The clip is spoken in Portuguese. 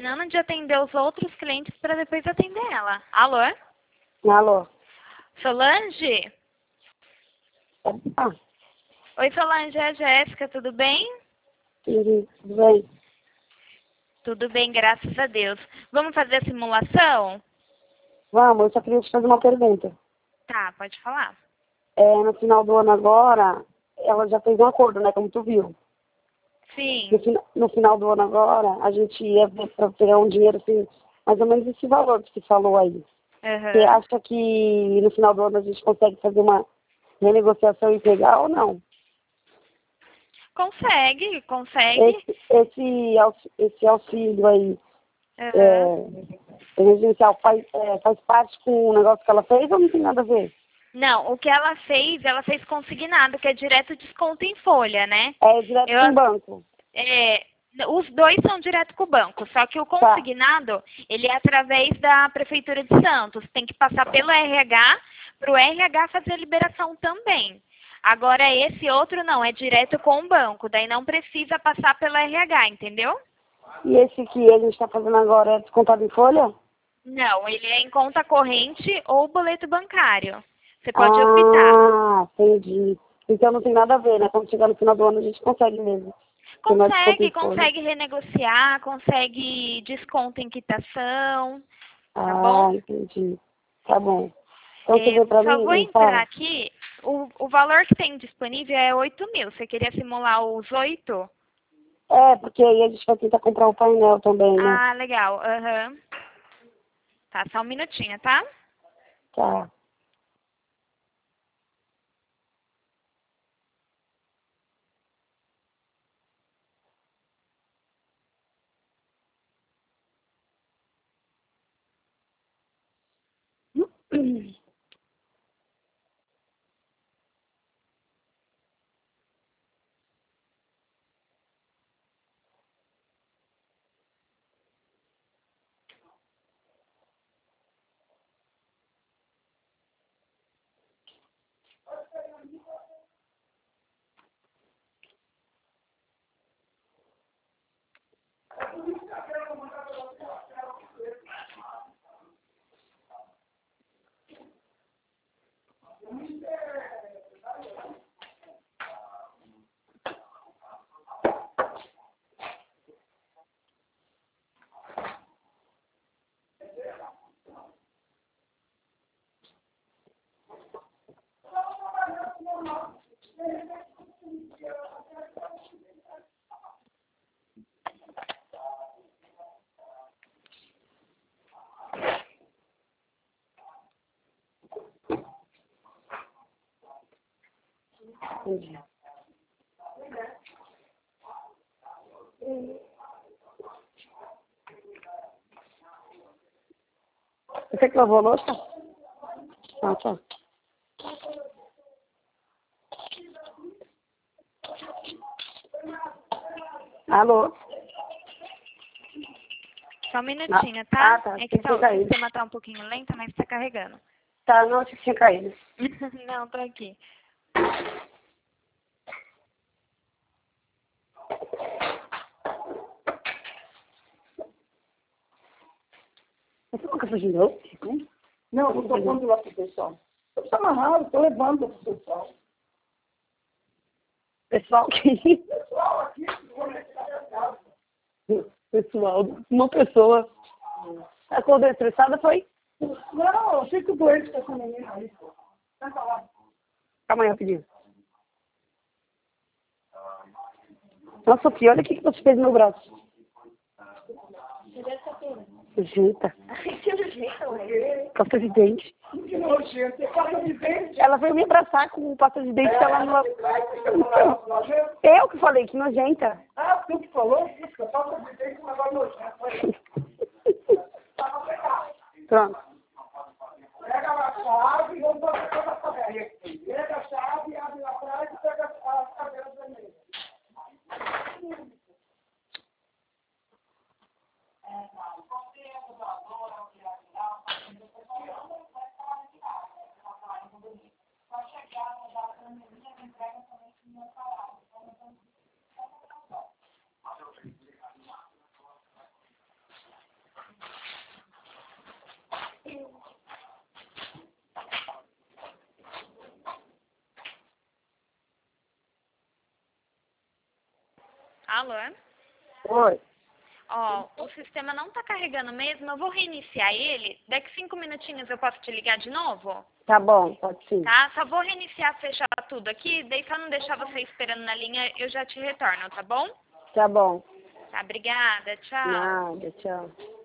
terminando de atender os outros clientes para depois atender ela. Alô? Alô? Solange? Ah, Oi, Solange, é a Jéssica, tudo bem? tudo bem. Tudo bem, graças a Deus. Vamos fazer a simulação? Vamos, eu só queria te fazer uma pergunta. Tá, pode falar. No final do ano agora, ela já fez um acordo, né? Como tu viu. Sim. No final do ano agora, a gente ia para pegar um dinheiro, assim, mais ou menos esse valor que você falou aí. Você Uhum. acha que no final do ano a gente consegue fazer uma renegociação e pegar ou não? Consegue, consegue. Esse auxílio aí, Uhum. emergencial, faz parte com o negócio que ela fez ou não tem nada a ver? Não, o que ela fez consignado, que é direto desconto em folha, né? É direto Eu, com o banco. é, os dois são direto com o banco, só que o Tá. consignado, ele é através da Prefeitura de Santos. Tem que passar pelo RH, para o RH fazer a liberação também. Agora, esse outro não, é direto com o banco, daí não precisa passar pelo RH, entendeu? E esse que a gente está fazendo agora é descontado em folha? Não, ele é em conta corrente ou boleto bancário. Você pode optar. Ah, entendi. Então não tem nada a ver, né? Quando chegar no final do ano a gente consegue mesmo. Tem mais desconto em Consegue, folha. consegue renegociar, consegue desconto em quitação, tá bom? Ah, entendi. Tá bom. Então você É, vê pra só mim vou e me entrar fala. aqui, o valor que tem disponível é 8.000. Você queria simular os 8? Porque aí a gente vai tentar comprar um painel também, né? Ah, legal. Aham. Tá, só um minutinho, tá? Tá. Entendi. Você que lavou a louça? Ah, tá. Alô? Só um minutinho, tá? Tá. É que Tinha o caído. sistema tá um pouquinho lento, mas tá carregando. Tá, não, achei que tinha caído. Não, tô aqui. Você nunca fez de novo? Não, eu tô pondo lá pro pessoal. Eu tô amarrado, tô levando pro pessoal. Pessoal que... Pessoal aqui, pessoal, uma pessoa acordou estressada, foi? Não, eu fico doente com essa menina aí, pô. Senta lá. Calma aí, rapidinho. Nossa, Sofia, olha o que você fez no meu braço. Jeita. Pasta de dente. Que nojento, é pasta de dente. Ela veio me abraçar com pasta de dente que ela não... Eu que falei, que nojenta. Ah, tu que falou? Isso, pasta de dente, mas agora nojento. Pronto. Pega a chave e vamos fazer toda a cadeira. Pega a chave, abre lá atrás e pega as cadeiras vermelhas. Alô? Oi. Ó, o sistema não tá carregando mesmo, eu vou reiniciar ele. Daqui 5 minutinhos eu posso te ligar de novo? Tá bom, pode sim. Tá? Só vou reiniciar, fechar tudo aqui, daí pra não deixar você esperando na linha, eu já te retorno, tá bom? Tá bom. Tá, obrigada, tchau. Nada, tchau.